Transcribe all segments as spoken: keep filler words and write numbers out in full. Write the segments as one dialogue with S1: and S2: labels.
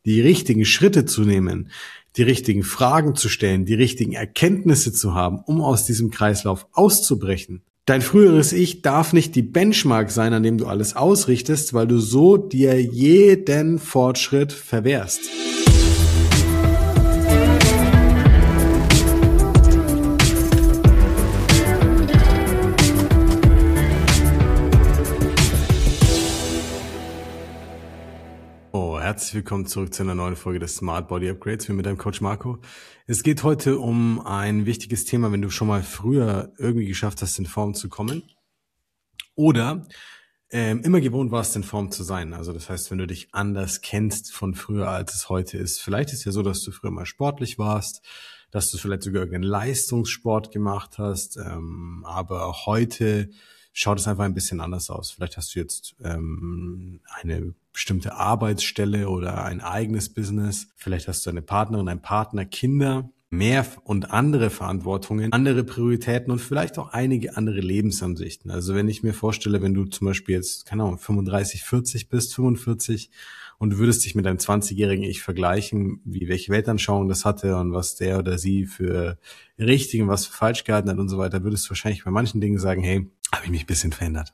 S1: die richtigen Schritte zu nehmen, die richtigen Fragen zu stellen, die richtigen Erkenntnisse zu haben, um aus diesem Kreislauf auszubrechen. Dein früheres Ich darf nicht die Benchmark sein, an dem du alles ausrichtest, weil du so dir jeden Fortschritt verwehrst. Herzlich willkommen zurück zu einer neuen Folge des Smart Body Upgrades mit deinem Coach Marco. Es geht heute um ein wichtiges Thema, wenn du schon mal früher irgendwie geschafft hast, in Form zu kommen oder ähm, immer gewohnt warst, in Form zu sein. Also das heißt, wenn du dich anders kennst von früher, als es heute ist. Vielleicht ist es ja so, dass du früher mal sportlich warst, dass du vielleicht sogar irgendeinen Leistungssport gemacht hast, ähm, aber heute schaut es einfach ein bisschen anders aus. Vielleicht hast du jetzt ähm, eine bestimmte Arbeitsstelle oder ein eigenes Business. Vielleicht hast du eine Partnerin, einen Partner, Kinder, mehr und andere Verantwortungen, andere Prioritäten und vielleicht auch einige andere Lebensansichten. Also wenn ich mir vorstelle, wenn du zum Beispiel jetzt, keine Ahnung, fünfunddreißig, vierzig bist, fünfundvierzig und du würdest dich mit deinem zwanzigjährigen Ich vergleichen, wie welche Weltanschauung das hatte und was der oder sie für richtig und was für falsch gehalten hat und so weiter, würdest du wahrscheinlich bei manchen Dingen sagen, hey, habe ich mich ein bisschen verändert.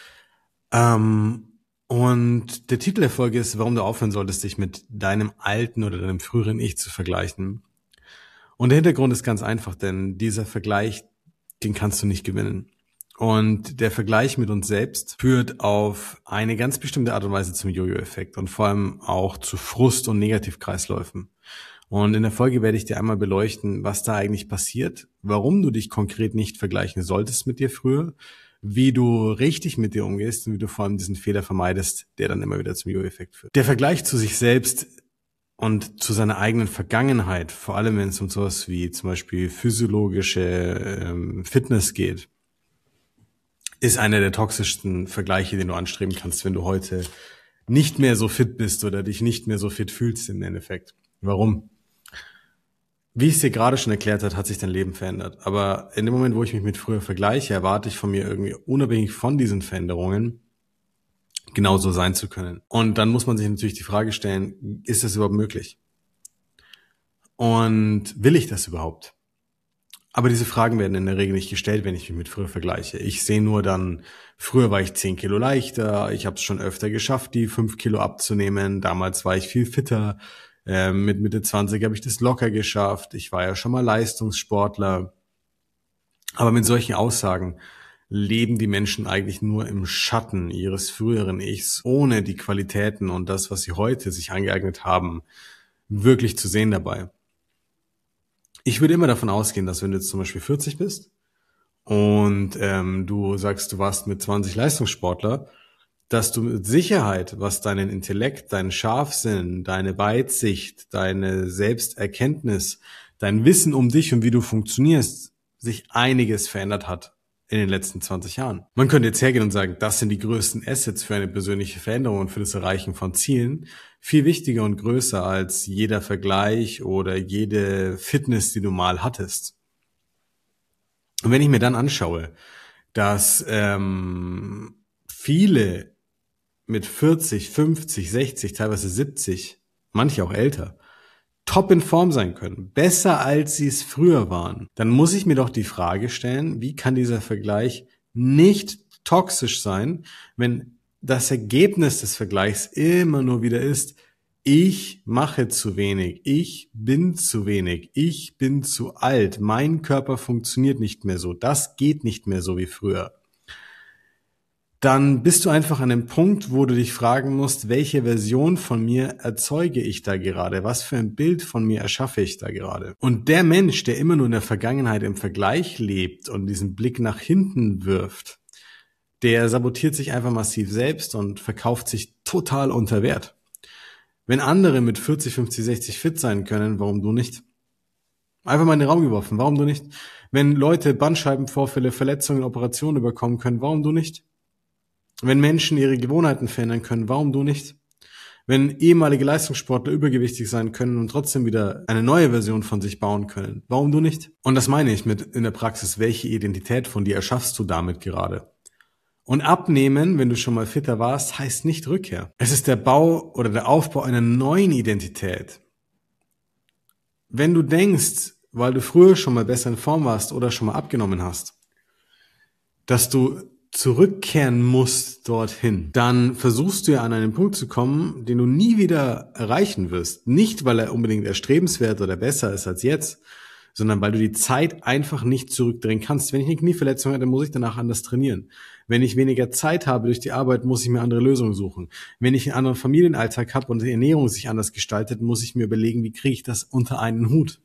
S1: Ähm, und der Titel der Folge ist, warum du aufhören solltest, dich mit deinem alten oder deinem früheren Ich zu vergleichen. Und der Hintergrund ist ganz einfach, denn dieser Vergleich, den kannst du nicht gewinnen. Und der Vergleich mit uns selbst führt auf eine ganz bestimmte Art und Weise zum Jojo-Effekt und vor allem auch zu Frust- und Negativkreisläufen. Und in der Folge werde ich dir einmal beleuchten, was da eigentlich passiert, warum du dich konkret nicht vergleichen solltest mit dir früher, wie du richtig mit dir umgehst und wie du vor allem diesen Fehler vermeidest, der dann immer wieder zum Jojo-Effekt führt. Der Vergleich zu sich selbst und zu seiner eigenen Vergangenheit, vor allem wenn es um sowas wie zum Beispiel physiologische ähm, Fitness geht, ist einer der toxischsten Vergleiche, den du anstreben kannst, wenn du heute nicht mehr so fit bist oder dich nicht mehr so fit fühlst im Endeffekt. Warum? Wie ich es dir gerade schon erklärt habe, hat sich dein Leben verändert. Aber in dem Moment, wo ich mich mit früher vergleiche, erwarte ich von mir irgendwie unabhängig von diesen Veränderungen genauso sein zu können. Und dann muss man sich natürlich die Frage stellen, ist das überhaupt möglich? Und will ich das überhaupt? Aber diese Fragen werden in der Regel nicht gestellt, wenn ich mich mit früher vergleiche. Ich sehe nur dann, früher war ich zehn Kilo leichter, ich habe es schon öfter geschafft, die fünf Kilo abzunehmen. Damals war ich viel fitter. Äh, mit Mitte zwanzig habe ich das locker geschafft. Ich war ja schon mal Leistungssportler. Aber mit solchen Aussagen leben die Menschen eigentlich nur im Schatten ihres früheren Ichs, ohne die Qualitäten und das, was sie heute sich angeeignet haben, wirklich zu sehen dabei. Ich würde immer davon ausgehen, dass wenn du jetzt zum Beispiel vierzig bist und ähm, du sagst, du warst mit zwanzig Leistungssportler, dass du mit Sicherheit, was deinen Intellekt, deinen Scharfsinn, deine Weitsicht, deine Selbsterkenntnis, dein Wissen um dich und wie du funktionierst, sich einiges verändert hat in den letzten zwanzig Jahren. Man könnte jetzt hergehen und sagen, das sind die größten Assets für eine persönliche Veränderung und für das Erreichen von Zielen. Viel wichtiger und größer als jeder Vergleich oder jede Fitness, die du mal hattest. Und wenn ich mir dann anschaue, dass ähm, viele mit vierzig, fünfzig, sechzig, teilweise siebzig, manche auch älter, top in Form sein können, besser als sie es früher waren, dann muss ich mir doch die Frage stellen, wie kann dieser Vergleich nicht toxisch sein, wenn das Ergebnis des Vergleichs immer nur wieder ist, ich mache zu wenig, ich bin zu wenig, ich bin zu alt, mein Körper funktioniert nicht mehr so, das geht nicht mehr so wie früher. Dann bist du einfach an dem Punkt, wo du dich fragen musst, welche Version von mir erzeuge ich da gerade? Was für ein Bild von mir erschaffe ich da gerade? Und der Mensch, der immer nur in der Vergangenheit im Vergleich lebt und diesen Blick nach hinten wirft, der sabotiert sich einfach massiv selbst und verkauft sich total unter Wert. Wenn andere mit vierzig, fünfzig, sechzig fit sein können, warum du nicht? Einfach mal in den Raum geworfen, warum du nicht? Wenn Leute Bandscheibenvorfälle, Verletzungen, Operationen überkommen können, warum du nicht? Wenn Menschen ihre Gewohnheiten verändern können, warum du nicht? Wenn ehemalige Leistungssportler übergewichtig sein können und trotzdem wieder eine neue Version von sich bauen können, warum du nicht? Und das meine ich mit in der Praxis, welche Identität von dir erschaffst du damit gerade? Und abnehmen, wenn du schon mal fitter warst, heißt nicht Rückkehr. Es ist der Bau oder der Aufbau einer neuen Identität. Wenn du denkst, weil du früher schon mal besser in Form warst oder schon mal abgenommen hast, dass du zurückkehren musst dorthin, dann versuchst du ja an einen Punkt zu kommen, den du nie wieder erreichen wirst. Nicht, weil er unbedingt erstrebenswert oder besser ist als jetzt, sondern weil du die Zeit einfach nicht zurückdrehen kannst. Wenn ich eine Knieverletzung habe, dann muss ich danach anders trainieren. Wenn ich weniger Zeit habe durch die Arbeit, muss ich mir andere Lösungen suchen. Wenn ich einen anderen Familienalltag habe und die Ernährung sich anders gestaltet, muss ich mir überlegen, wie kriege ich das unter einen Hut.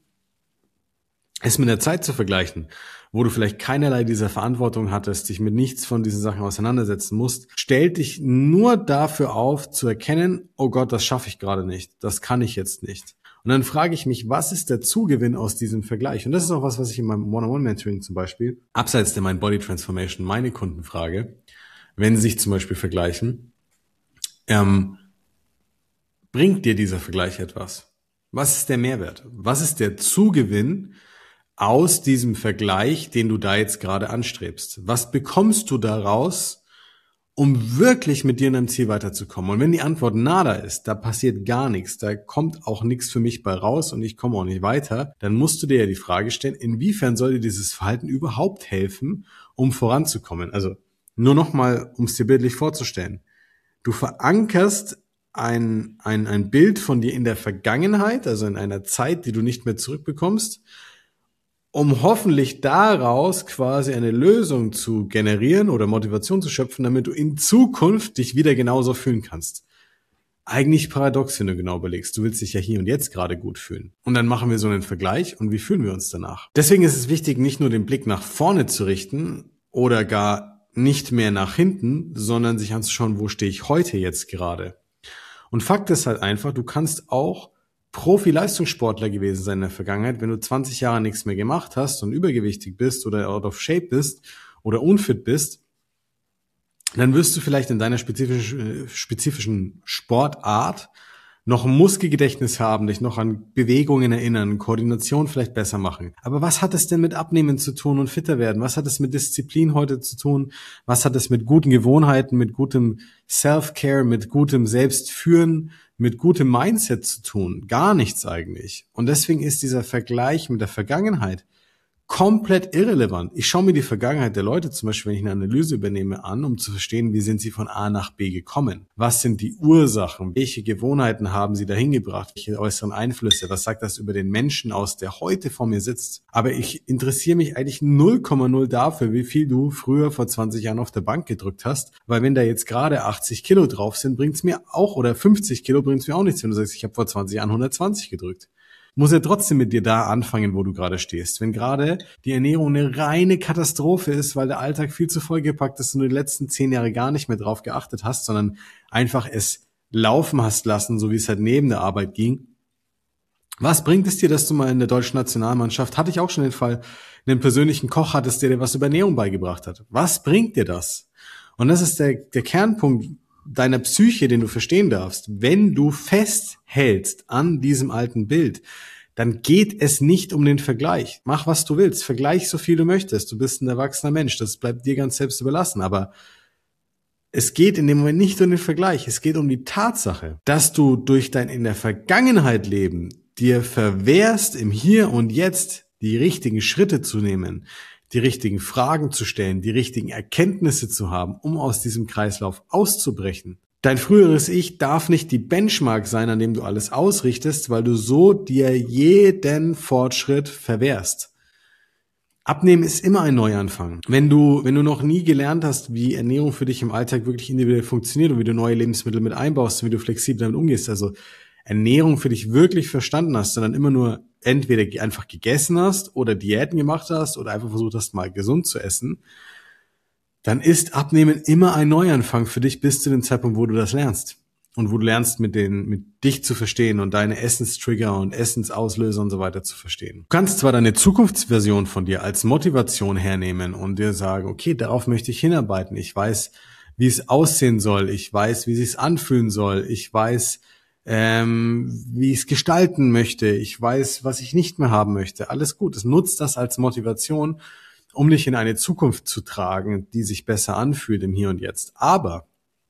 S1: Es mit der Zeit zu vergleichen, wo du vielleicht keinerlei dieser Verantwortung hattest, dich mit nichts von diesen Sachen auseinandersetzen musst, stellt dich nur dafür auf, zu erkennen, oh Gott, das schaffe ich gerade nicht, das kann ich jetzt nicht. Und dann frage ich mich, was ist der Zugewinn aus diesem Vergleich? Und das ist auch was, was ich in meinem One-on-One-Mentoring zum Beispiel, abseits der Mind Body Transformation, meine Kunden frage, wenn sie sich zum Beispiel vergleichen, ähm, bringt dir dieser Vergleich etwas? Was ist der Mehrwert? Was ist der Zugewinn aus diesem Vergleich, den du da jetzt gerade anstrebst? Was bekommst du daraus, um wirklich mit dir in deinem Ziel weiterzukommen? Und wenn die Antwort nada ist, da passiert gar nichts, da kommt auch nichts für mich bei raus und ich komme auch nicht weiter, dann musst du dir ja die Frage stellen, inwiefern soll dir dieses Verhalten überhaupt helfen, um voranzukommen? Also nur nochmal, um es dir bildlich vorzustellen. Du verankerst ein, ein, ein Bild von dir in der Vergangenheit, also in einer Zeit, die du nicht mehr zurückbekommst, um hoffentlich daraus quasi eine Lösung zu generieren oder Motivation zu schöpfen, damit du in Zukunft dich wieder genauso fühlen kannst. Eigentlich paradox, wenn du genau überlegst. Du willst dich ja hier und jetzt gerade gut fühlen. Und dann machen wir so einen Vergleich und wie fühlen wir uns danach? Deswegen ist es wichtig, nicht nur den Blick nach vorne zu richten oder gar nicht mehr nach hinten, sondern sich anzuschauen, wo stehe ich heute jetzt gerade? Und Fakt ist halt einfach, du kannst auch Profi-Leistungssportler gewesen sein in der Vergangenheit, wenn du zwanzig Jahre nichts mehr gemacht hast und übergewichtig bist oder out of shape bist oder unfit bist, dann wirst du vielleicht in deiner spezifischen, spezifischen Sportart noch ein Muskelgedächtnis haben, dich noch an Bewegungen erinnern, Koordination vielleicht besser machen. Aber was hat es denn mit Abnehmen zu tun und fitter werden? Was hat es mit Disziplin heute zu tun? Was hat es mit guten Gewohnheiten, mit gutem Self-Care, mit gutem Selbstführen, mit gutem Mindset zu tun? Gar nichts eigentlich. Und deswegen ist dieser Vergleich mit der Vergangenheit komplett irrelevant. Ich schaue mir die Vergangenheit der Leute, zum Beispiel, wenn ich eine Analyse übernehme, an, um zu verstehen, wie sind sie von A nach B gekommen? Was sind die Ursachen? Welche Gewohnheiten haben sie dahin gebracht? Welche äußeren Einflüsse? Was sagt das über den Menschen aus, der heute vor mir sitzt? Aber ich interessiere mich eigentlich null Komma null dafür, wie viel du früher vor zwanzig Jahren auf der Bank gedrückt hast, weil wenn da jetzt gerade achtzig Kilo drauf sind, bringt's mir auch, oder fünfzig Kilo bringt's mir auch nichts, wenn du sagst, ich habe vor zwanzig Jahren hundertzwanzig gedrückt. Muss ja trotzdem mit dir da anfangen, wo du gerade stehst. Wenn gerade die Ernährung eine reine Katastrophe ist, weil der Alltag viel zu vollgepackt ist und du die letzten zehn Jahre gar nicht mehr drauf geachtet hast, sondern einfach es laufen hast lassen, so wie es halt neben der Arbeit ging. Was bringt es dir, dass du mal in der deutschen Nationalmannschaft, hatte ich auch schon den Fall, einen persönlichen Koch hattest, der dir was über Ernährung beigebracht hat? Was bringt dir das? Und das ist der, der Kernpunkt deiner Psyche, den du verstehen darfst. Wenn du festhältst an diesem alten Bild, dann geht es nicht um den Vergleich. Mach, was du willst. Vergleich so viel du möchtest. Du bist ein erwachsener Mensch. Das bleibt dir ganz selbst überlassen. Aber es geht in dem Moment nicht um den Vergleich. Es geht um die Tatsache, dass du durch dein in der Vergangenheit Leben dir verwehrst, im Hier und Jetzt die richtigen Schritte zu nehmen, die richtigen Fragen zu stellen, die richtigen Erkenntnisse zu haben, um aus diesem Kreislauf auszubrechen. Dein früheres Ich darf nicht die Benchmark sein, an dem du alles ausrichtest, weil du so dir jeden Fortschritt verwehrst. Abnehmen ist immer ein Neuanfang. Wenn du, wenn du noch nie gelernt hast, wie Ernährung für dich im Alltag wirklich individuell funktioniert und wie du neue Lebensmittel mit einbaust und wie du flexibel damit umgehst, also Ernährung für dich wirklich verstanden hast, sondern immer nur entweder einfach gegessen hast oder Diäten gemacht hast oder einfach versucht hast, mal gesund zu essen, dann ist Abnehmen immer ein Neuanfang für dich bis zu dem Zeitpunkt, wo du das lernst. Und wo du lernst, mit den, mit dich zu verstehen und deine Essenstrigger und Essensauslöser und so weiter zu verstehen. Du kannst zwar deine Zukunftsversion von dir als Motivation hernehmen und dir sagen, okay, darauf möchte ich hinarbeiten. Ich weiß, wie es aussehen soll. Ich weiß, wie es sich anfühlen soll. Ich weiß, ähm, wie ich es gestalten möchte. Ich weiß, was ich nicht mehr haben möchte. Alles gut. Es nutzt das als Motivation, um dich in eine Zukunft zu tragen, die sich besser anfühlt im Hier und Jetzt. Aber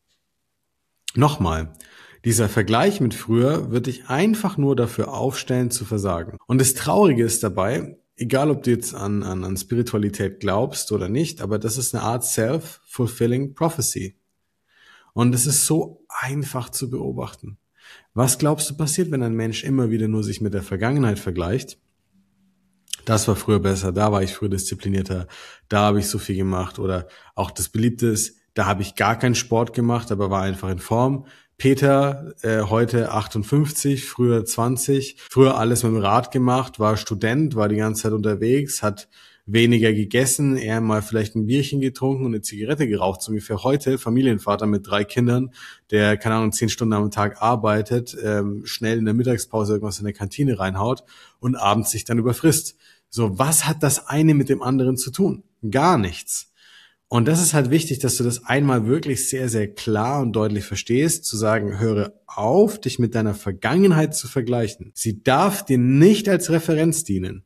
S1: nochmal, dieser Vergleich mit früher wird dich einfach nur dafür aufstellen, zu versagen. Und das Traurige ist dabei, egal ob du jetzt an, an, an Spiritualität glaubst oder nicht, aber das ist eine Art Self-Fulfilling Prophecy. Und es ist so einfach zu beobachten. Was glaubst du passiert, wenn ein Mensch immer wieder nur sich mit der Vergangenheit vergleicht? Das war früher besser, da war ich früher disziplinierter, da habe ich so viel gemacht. Oder auch das Beliebte ist, da habe ich gar keinen Sport gemacht, aber war einfach in Form. Peter, äh, heute achtundfünfzig, früher zwanzig, früher alles mit dem Rad gemacht, war Student, war die ganze Zeit unterwegs, hat weniger gegessen, eher mal vielleicht ein Bierchen getrunken und eine Zigarette geraucht, so ungefähr heute, Familienvater mit drei Kindern, der, keine Ahnung, zehn Stunden am Tag arbeitet, ähm, schnell in der Mittagspause irgendwas in der Kantine reinhaut und abends sich dann überfrisst. So, was hat das eine mit dem anderen zu tun? Gar nichts. Und das ist halt wichtig, dass du das einmal wirklich sehr, sehr klar und deutlich verstehst, zu sagen, höre auf, dich mit deiner Vergangenheit zu vergleichen. Sie darf dir nicht als Referenz dienen.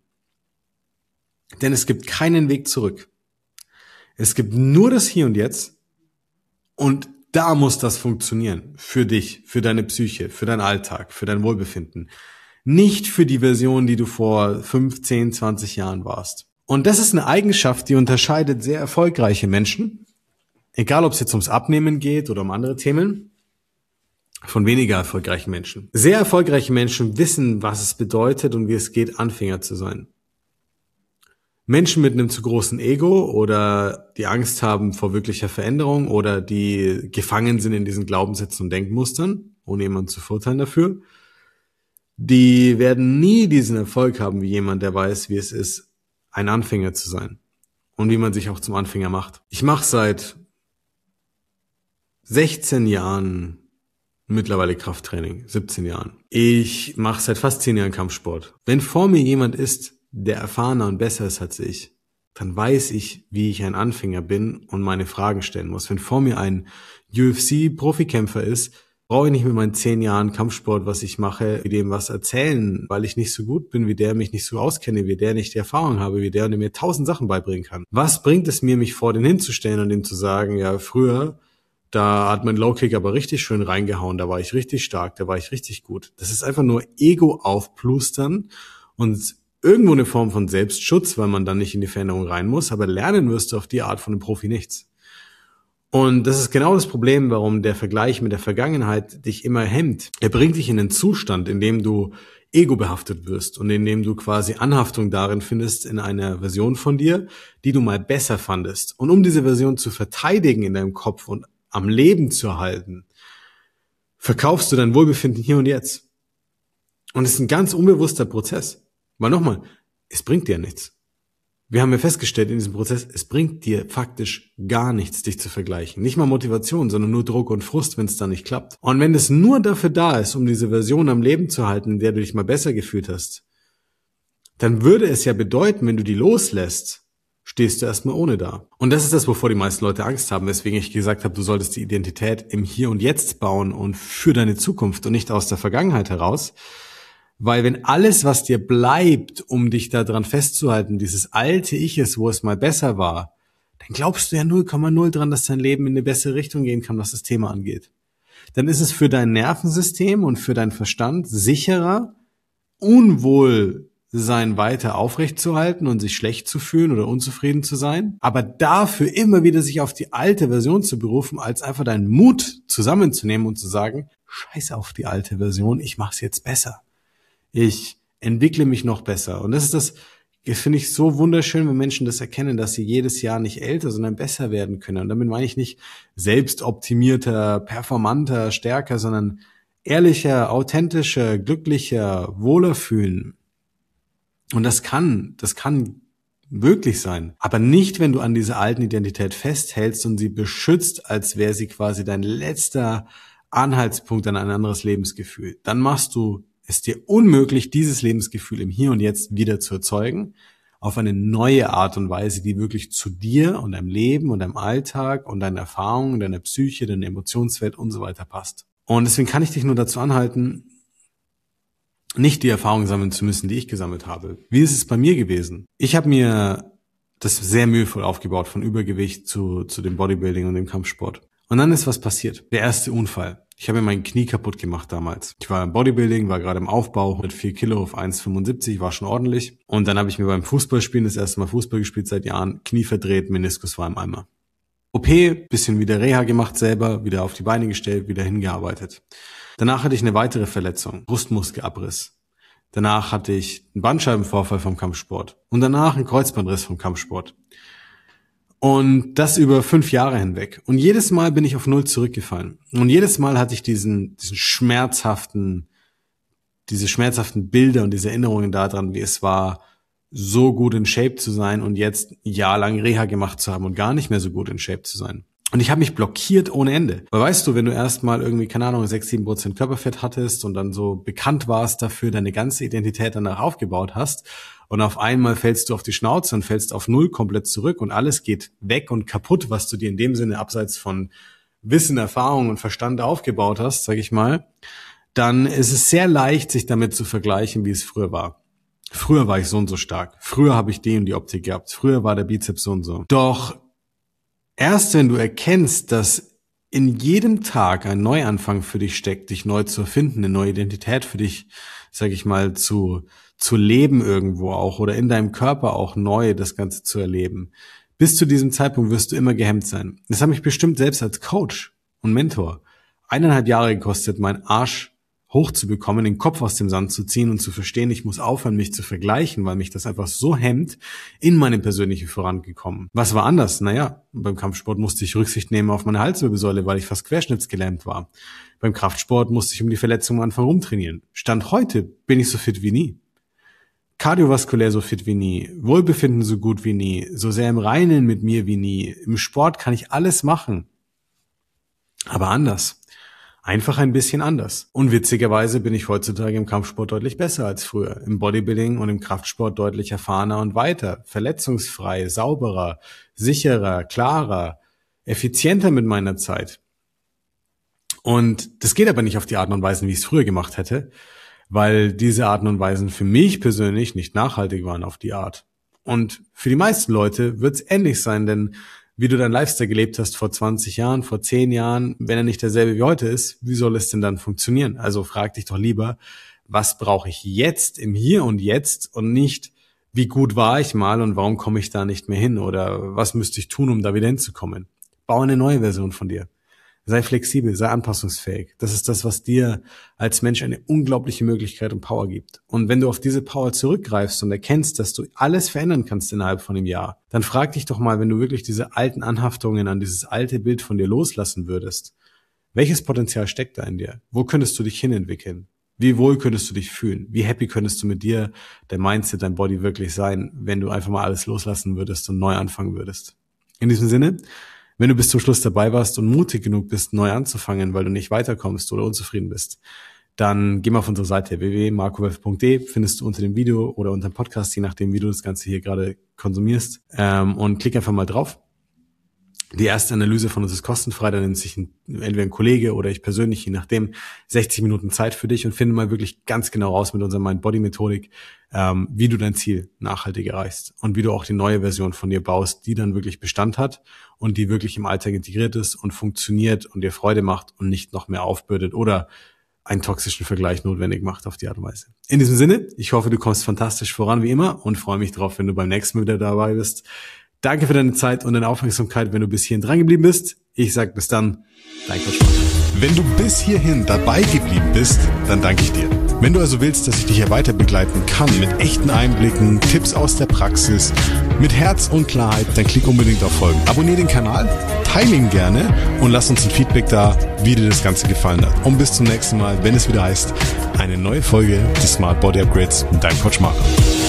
S1: Denn es gibt keinen Weg zurück. Es gibt nur das Hier und Jetzt und da muss das funktionieren. Für dich, für deine Psyche, für deinen Alltag, für dein Wohlbefinden. Nicht für die Version, die du vor fünfzehn, zwanzig Jahren warst. Und das ist eine Eigenschaft, die unterscheidet sehr erfolgreiche Menschen, egal ob es jetzt ums Abnehmen geht oder um andere Themen, von weniger erfolgreichen Menschen. Sehr erfolgreiche Menschen wissen, was es bedeutet und wie es geht, Anfänger zu sein. Menschen mit einem zu großen Ego oder die Angst haben vor wirklicher Veränderung oder die gefangen sind in diesen Glaubenssätzen und Denkmustern, ohne jemanden zu verurteilen dafür, die werden nie diesen Erfolg haben wie jemand, der weiß, wie es ist, ein Anfänger zu sein und wie man sich auch zum Anfänger macht. Ich mache seit sechzehn Jahren mittlerweile Krafttraining, siebzehn Jahren. Ich mache seit fast zehn Jahren Kampfsport. Wenn vor mir jemand ist, der erfahrener und besser ist als ich, dann weiß ich, wie ich ein Anfänger bin und meine Fragen stellen muss. Wenn vor mir ein U F C-Profikämpfer ist, brauche ich nicht mit meinen zehn Jahren Kampfsport, was ich mache, dem was erzählen, weil ich nicht so gut bin wie der, mich nicht so auskenne, wie der, nicht die Erfahrung habe wie der und der mir tausend Sachen beibringen kann. Was bringt es mir, mich vor den hinzustellen und ihm zu sagen, ja, früher, da hat mein Low-Kick aber richtig schön reingehauen, da war ich richtig stark, da war ich richtig gut. Das ist einfach nur Ego aufplustern und irgendwo eine Form von Selbstschutz, weil man dann nicht in die Veränderung rein muss, aber lernen wirst du auf die Art von einem Profi nichts. Und das ist genau das Problem, warum der Vergleich mit der Vergangenheit dich immer hemmt. Er bringt dich in einen Zustand, in dem du ego-behaftet wirst und in dem du quasi Anhaftung darin findest in einer Version von dir, die du mal besser fandest. Und um diese Version zu verteidigen in deinem Kopf und am Leben zu halten, verkaufst du dein Wohlbefinden hier und jetzt. Und es ist ein ganz unbewusster Prozess. Weil nochmal, es bringt dir nichts. Wir haben ja festgestellt in diesem Prozess, es bringt dir faktisch gar nichts, dich zu vergleichen. Nicht mal Motivation, sondern nur Druck und Frust, wenn es dann nicht klappt. Und wenn es nur dafür da ist, um diese Version am Leben zu halten, in der du dich mal besser gefühlt hast, dann würde es ja bedeuten, wenn du die loslässt, stehst du erstmal ohne da. Und das ist das, wovor die meisten Leute Angst haben, weswegen ich gesagt habe, du solltest die Identität im Hier und Jetzt bauen und für deine Zukunft und nicht aus der Vergangenheit heraus. Weil wenn alles, was dir bleibt, um dich daran festzuhalten, dieses alte Ich ist, wo es mal besser war, dann glaubst du ja null Komma null dran, dass dein Leben in eine bessere Richtung gehen kann, was das Thema angeht. Dann ist es für dein Nervensystem und für deinen Verstand sicherer, Unwohlsein weiter aufrechtzuerhalten und sich schlecht zu fühlen oder unzufrieden zu sein, aber dafür immer wieder sich auf die alte Version zu berufen, als einfach deinen Mut zusammenzunehmen und zu sagen, scheiß auf die alte Version, ich mach's jetzt besser. Ich entwickle mich noch besser. Und das ist das, finde ich so wunderschön, wenn Menschen das erkennen, dass sie jedes Jahr nicht älter, sondern besser werden können. Und damit meine ich nicht selbstoptimierter, performanter, stärker, sondern ehrlicher, authentischer, glücklicher, wohler fühlen. Und das kann, das kann wirklich sein. Aber nicht, wenn du an dieser alten Identität festhältst und sie beschützt, als wäre sie quasi dein letzter Anhaltspunkt an ein anderes Lebensgefühl. Dann machst du es dir unmöglich, dieses Lebensgefühl im Hier und Jetzt wieder zu erzeugen, auf eine neue Art und Weise, die wirklich zu dir und deinem Leben und deinem Alltag und deinen Erfahrungen, deiner Psyche, deiner Emotionswelt und so weiter passt. Und deswegen kann ich dich nur dazu anhalten, nicht die Erfahrungen sammeln zu müssen, die ich gesammelt habe. Wie ist es bei mir gewesen? Ich habe mir das sehr mühevoll aufgebaut, von Übergewicht zu, zu dem Bodybuilding und dem Kampfsport. Und dann ist was passiert. Der erste Unfall. Ich habe mir mein Knie kaputt gemacht damals. Ich war im Bodybuilding, war gerade im Aufbau, mit vier Kilo auf eins Komma fünfundsiebzig, war schon ordentlich. Und dann habe ich mir beim Fußballspielen, das erste Mal Fußball gespielt seit Jahren, Knie verdreht, Meniskus war im Eimer. O P, bisschen wieder Reha gemacht selber, wieder auf die Beine gestellt, wieder hingearbeitet. Danach hatte ich eine weitere Verletzung, Brustmuskelabriss. Danach hatte ich einen Bandscheibenvorfall vom Kampfsport. Und danach einen Kreuzbandriss vom Kampfsport. Und das über fünf Jahre hinweg. Und jedes Mal bin ich auf Null zurückgefallen. Und jedes Mal hatte ich diesen, diesen schmerzhaften, diese schmerzhaften Bilder und diese Erinnerungen daran, wie es war, so gut in Shape zu sein und jetzt ein Jahr lang Reha gemacht zu haben und gar nicht mehr so gut in Shape zu sein. Und ich habe mich blockiert ohne Ende. Weil weißt du, wenn du erstmal irgendwie, keine Ahnung, sechs, sieben Prozent Körperfett hattest und dann so bekannt warst dafür, deine ganze Identität danach aufgebaut hast und auf einmal fällst du auf die Schnauze und fällst auf Null komplett zurück und alles geht weg und kaputt, was du dir in dem Sinne abseits von Wissen, Erfahrung und Verstand aufgebaut hast, sag ich mal, dann ist es sehr leicht, sich damit zu vergleichen, wie es früher war. Früher war ich so und so stark. Früher habe ich die und die Optik gehabt. Früher war der Bizeps so und so. Doch erst wenn du erkennst, dass in jedem Tag ein Neuanfang für dich steckt, dich neu zu erfinden, eine neue Identität für dich, sag ich mal, zu zu leben irgendwo auch oder in deinem Körper auch neu das Ganze zu erleben. Bis zu diesem Zeitpunkt wirst du immer gehemmt sein. Das hat mich bestimmt selbst als Coach und Mentor eineinhalb Jahre gekostet, meinen Arsch hochzubekommen, den Kopf aus dem Sand zu ziehen und zu verstehen, ich muss aufhören, mich zu vergleichen, weil mich das einfach so hemmt, in meinem persönlichen Vorangekommen. Was war anders? Naja, beim Kampfsport musste ich Rücksicht nehmen auf meine Halswirbelsäule, weil ich fast querschnittsgelähmt war. Beim Kraftsport musste ich um die Verletzung am Anfang rumtrainieren. Stand heute bin ich so fit wie nie. Kardiovaskulär so fit wie nie, Wohlbefinden so gut wie nie, so sehr im Reinen mit mir wie nie. Im Sport kann ich alles machen. Aber anders. Einfach ein bisschen anders. Und witzigerweise bin ich heutzutage im Kampfsport deutlich besser als früher. Im Bodybuilding und im Kraftsport deutlich erfahrener und weiter. Verletzungsfrei, sauberer, sicherer, klarer, effizienter mit meiner Zeit. Und das geht aber nicht auf die Art und Weise, wie ich es früher gemacht hätte, weil diese Arten und Weisen für mich persönlich nicht nachhaltig waren auf die Art. Und für die meisten Leute wird es ähnlich sein, denn wie du dein Lifestyle gelebt hast vor zwanzig Jahren, vor zehn Jahren, wenn er nicht derselbe wie heute ist, wie soll es denn dann funktionieren? Also frag dich doch lieber, was brauche ich jetzt im Hier und Jetzt und nicht, wie gut war ich mal und warum komme ich da nicht mehr hin oder was müsste ich tun, um da wieder hinzukommen? Bau eine neue Version von dir. Sei flexibel, sei anpassungsfähig. Das ist das, was dir als Mensch eine unglaubliche Möglichkeit und Power gibt. Und wenn du auf diese Power zurückgreifst und erkennst, dass du alles verändern kannst innerhalb von einem Jahr, dann frag dich doch mal, wenn du wirklich diese alten Anhaftungen an dieses alte Bild von dir loslassen würdest, welches Potenzial steckt da in dir? Wo könntest du dich hinentwickeln? Wie wohl könntest du dich fühlen? Wie happy könntest du mit dir, dein Mindset, dein Body wirklich sein, wenn du einfach mal alles loslassen würdest und neu anfangen würdest? In diesem Sinne, wenn du bis zum Schluss dabei warst und mutig genug bist, neu anzufangen, weil du nicht weiterkommst oder unzufrieden bist, dann geh mal auf unsere Seite w w w punkt marco wolf punkt d e, findest du unter dem Video oder unter dem Podcast, je nachdem, wie du das Ganze hier gerade konsumierst, ähm, und klick einfach mal drauf. Die erste Analyse von uns ist kostenfrei, da nimmt sich ein, entweder ein Kollege oder ich persönlich, je nachdem, sechzig Minuten Zeit für dich und finde mal wirklich ganz genau raus mit unserer Mind-Body-Methodik, ähm, wie du dein Ziel nachhaltig erreichst und wie du auch die neue Version von dir baust, die dann wirklich Bestand hat und die wirklich im Alltag integriert ist und funktioniert und dir Freude macht und nicht noch mehr aufbürdet oder einen toxischen Vergleich notwendig macht auf die Art und Weise. In diesem Sinne, ich hoffe, du kommst fantastisch voran wie immer und freue mich drauf, wenn du beim nächsten Mal wieder dabei bist. Danke für deine Zeit und deine Aufmerksamkeit, wenn du bis hierhin dran geblieben bist. Ich sag bis dann, dein Coach Marco.
S2: Wenn du bis hierhin dabei geblieben bist, dann danke ich dir. Wenn du also willst, dass ich dich hier weiter begleiten kann mit echten Einblicken, Tipps aus der Praxis, mit Herz und Klarheit, dann klick unbedingt auf Folgen. Abonnier den Kanal, teile ihn gerne und lass uns ein Feedback da, wie dir das Ganze gefallen hat. Und bis zum nächsten Mal, wenn es wieder heißt, eine neue Folge des Smart Body Upgrades mit deinem Coach Marco.